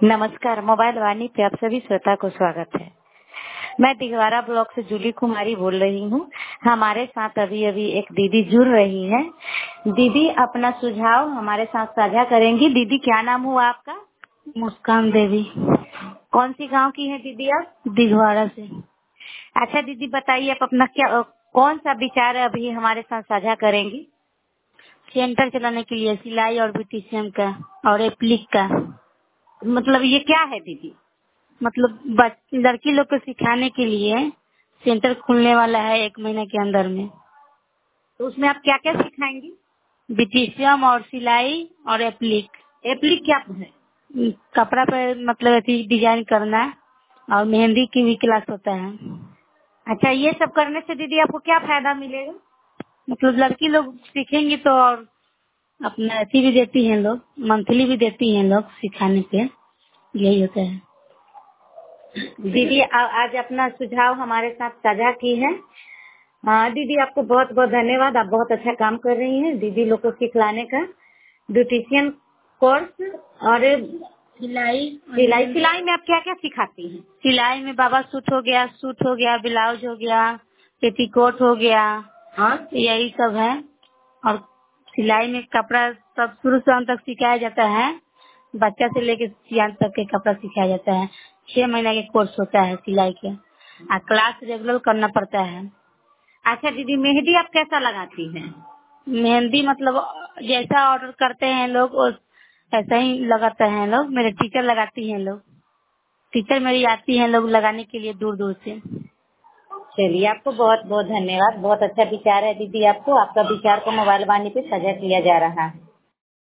नमस्कार। मोबाइल वाणी पे आप सभी श्रोता को स्वागत है। मैं दिघवारा ब्लॉक से जूली कुमारी बोल रही हूँ। हमारे साथ अभी अभी एक दीदी जुड़ रही है। दीदी अपना सुझाव हमारे साथ साझा करेंगी। दीदी क्या नाम हुआ आपका? मुस्कान देवी। कौन सी गांव की है दीदी आप? दिघवाड़ा से। अच्छा दीदी बताइए, आप अपना क्या कौन सा विचार है अभी हमारे साथ साझा करेंगी? सेंटर चलाने के लिए सिलाई और ब्यूटिशियन का और एप्लिक का। मतलब ये क्या है दीदी? मतलब लड़की लोग को सिखाने के लिए सेंटर खुलने वाला है 1 महीने के अंदर में। तो उसमें आप क्या क्या सिखाएंगी? ब्यूटिशियन और सिलाई और एप्लिक। एप्लिक क्या है? कपड़ा पे मतलब ऐसी डिजाइन करना और मेहंदी की भी क्लास होता है। अच्छा, ये सब करने से दीदी आपको क्या फायदा मिलेगा? मतलब लड़की लोग सीखेंगी तो और अपना ऐसी भी देती हैं लोग, मंथली भी देती हैं लोग सिखाने पे। यही होता है। दीदी आज अपना सुझाव हमारे साथ साझा की है। हाँ दीदी, आपको बहुत बहुत धन्यवाद। आप बहुत अच्छा काम कर रही हैं दीदी लोग को सिखलाने का। ब्यूटिशियन कोर्स और सिलाई सिलाई में आप क्या क्या सिखाती हैं? सिलाई में बाबा सूट हो गया, ब्लाउज हो गया, पेटीकोट हो गया, हाँ यही सब है। और सिलाई में कपड़ा सब शुरू से अंत तक सिखाया जाता है। बच्चा से लेकर सियान तक के कपड़ा सिखाया जाता है। 6 महीने के कोर्स होता है सिलाई के। और क्लास रेगुलर करना पड़ता है। अच्छा दीदी, मेहंदी आप कैसा लगाती हैं? मेहंदी मतलब जैसा ऑर्डर करते हैं लोग ऐसा ही लगाते हैं लोग। मेरे टीचर लगाती हैं लोग। टीचर मेरी आती हैं लोग लगाने के लिए दूर दूर से। चलिए, आपको बहुत बहुत धन्यवाद। बहुत अच्छा विचार है दीदी आपको। आपका विचार को मोबाइल वाणी पे साझा किया जा रहा है।